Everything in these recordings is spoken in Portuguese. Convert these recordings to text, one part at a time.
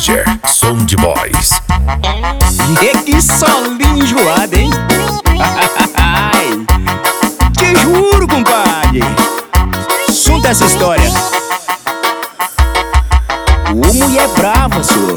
Manager, Sound Boys. E que solinho enjoado, hein? Te juro, compadre. Som dessa história. Ô, mulher brava, senhor.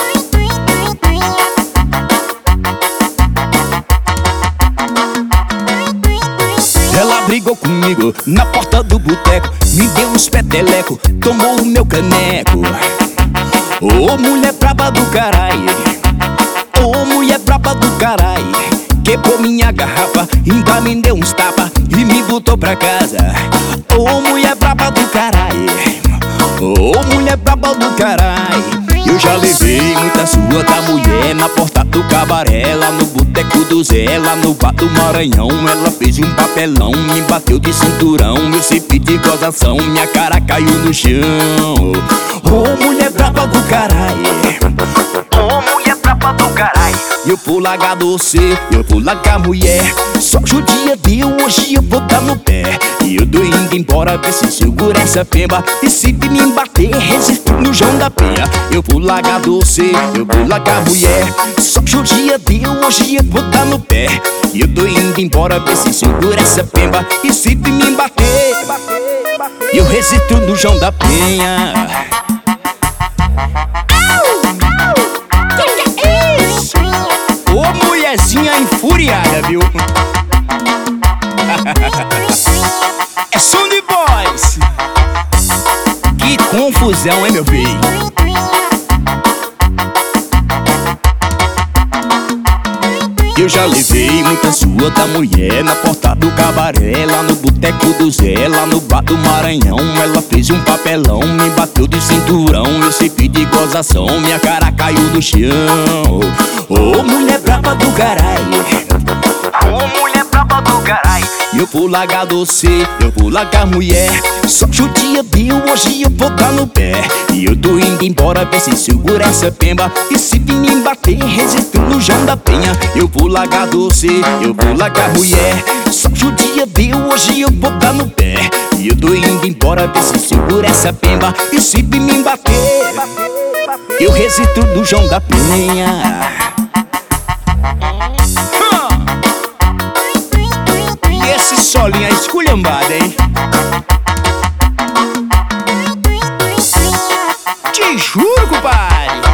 Ela brigou comigo na porta do boteco, me deu uns peteleco, tomou o meu caneco. Ô, mulher braba do carai. Ô, mulher braba do carai. Quebrou minha garrafa, ainda me deu uns tapa e me botou pra casa. Ô, mulher braba do carai. Ô, mulher braba do carai. Eu já levei muita sua da mulher na porta do cabaré, lá no boteco do Zé, lá no bar do Maranhão. Ela fez um papelão, me bateu de cinturão, eu sempre de gozação, minha cara caiu no chão. Ô, mulher braba do carai. Ô, mulher braba do carai. Eu vou largar doce, eu vou largar a mulher. Só judia deu, hoje eu vou dar no pé. E eu tô indo embora, ver se segura essa pemba. E se me bater, resisto no João da Penha. Eu vou largar doce, eu vou largar a mulher. Só judia deu, hoje eu vou dar no pé. E eu tô indo embora, ver se segura essa pemba. E se me bater, eu resisto no João da Penha. Ô, mulherzinha enfuriada, viu? É Sound Boys. Que confusão, hein, meu filho? Eu já levei muita sua da mulher na porta do cabaré, lá no boteco do Zé, lá no bar do Maranhão. Ela fez um papelão, me bateu de cinturão, eu sempre de gozação, minha cara caiu no chão. Ô, mulher braba do caralho. Ô, mulher braba do caralho. Eu vou largar doce, eu vou largar mulher. Só judia deu, hoje eu vou dar no pé. E eu tô indo embora, ver se segura essa pemba. E se me bater, resisto no João da Penha. Eu vou largar doce, eu vou largar mulher. Só judia deu, hoje eu vou dar no pé. E eu tô indo embora, ver se segura essa pemba. E se me bater, eu resisto no João da Penha. E esse solinho é esculhambado, hein? Te juro, compadre.